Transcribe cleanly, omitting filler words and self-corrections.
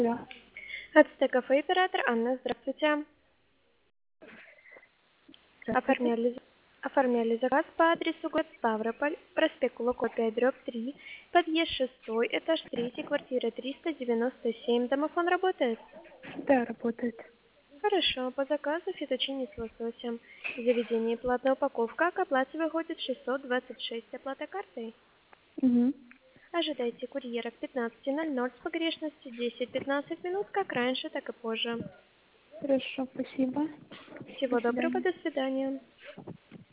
Да. Ацтекафе, оператор Анна, здравствуйте. Здравствуйте. Оформляли заказ по адресу город Ставрополь, проспект Луко 5, дробь 3, подъезд 6, этаж 3, квартира 397. Домофон работает? Да, работает. Хорошо, по заказу фетучини с лососем. В заведении платная упаковка, к оплате выходит 626, оплата картой. Угу. Ожидайте курьера к 15:00 с погрешностью 10-15 минут, как раньше, так и позже. Хорошо, спасибо. До Всего доброго, свидания. до свидания.